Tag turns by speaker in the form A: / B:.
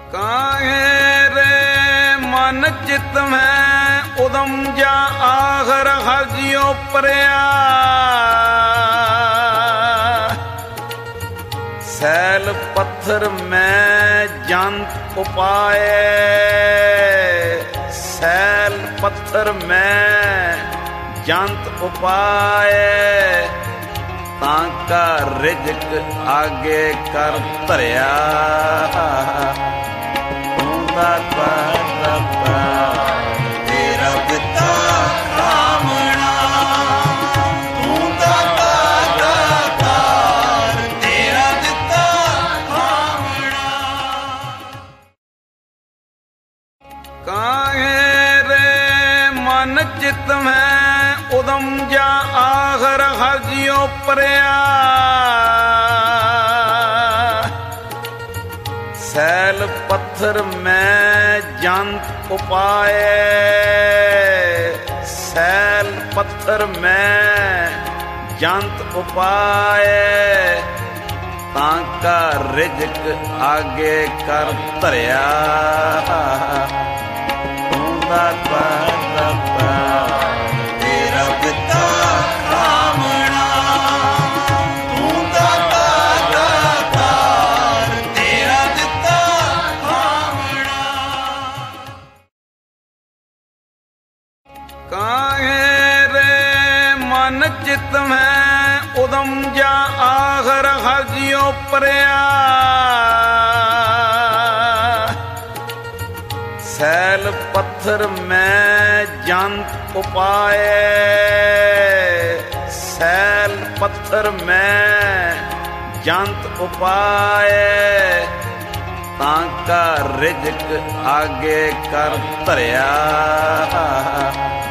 A: ਕਾਹੇ ਰੇ ਮਨ ਚਿਤ ਮੈਂ ਉਦਮ ਜਾਂ ਆਖਰ ਹਜਿਓ ਪਰਿਆ। ਸੈਲ ਪੱਥਰ ਮੈਂ ਜੰਤ ਉਪਾਏ, ਸੈਲ ਪੱਥਰ ਮੈਂ ਜੰਤ ਉਪਾਏ। ਤਾਂ ਕਾ ਰਿਜਕ ਆਗੇ ਕਰ ਧਰਿਆ, ਤੂੰ ਦਾਤਾ ਦਾਤਾ ਤੇਰਾ ਦਿੱਤਾ ਕਾਮਣਾ। ਤੂੰ ਦਾਤਾ ਦਾਤਾ ਤੇਰਾ ਦਿੱਤਾ ਕਾਮਣਾ। ਕਾਹੇ ਰੇ ਮਨ ਚਿਤ ਮੈਂ ਉਦਮ ਜਾਂ ਆਖਰ ਹਜਿਓ ਪਰਿਆ। ਸੈਲ ਪੱਥਰ ਮੈਂ ਜੰਤ ਉਪਾਏ, ਸੈਲ ਪੱਥਰ ਮੈਂ ਜੰਤ ਉਪਾਏ। ਤਾਂ ਕਾ ਰਿਜਕ ਆਗੇ ਕਰ ਧਰਿਆ, ਤੂੰ ਦਾਤਾ ਦਾਤਾ ਤੇਰਾ ਦਿੱਤਾ ਕਾਮਣਾ। ਤੂੰ ਦਾਤਾ ਦਾਤਾ ਤੇਰਾ ਦਿੱਤਾ ਕਾਮਣਾ। ਕਾਹੇ ਰੇ ਮਨ ਚਿਤ ਮੈਂ ਉਦਮ ਜਾਂ ਆਖਰ ਹਜਿਓ ਪਰਿਆ। ਸੈਲ ਪੱਥਰ ਮੈਂ ਜੰਤ ਉਪਾਏ, ਸੈਲ ਪੱਥਰ ਮੈਂ ਜੰਤ ਉਪਾਏ। ਤਾਂ ਕਾ ਰਿਜਕ ਆਗੇ ਕਰ ਧਰਿਆ,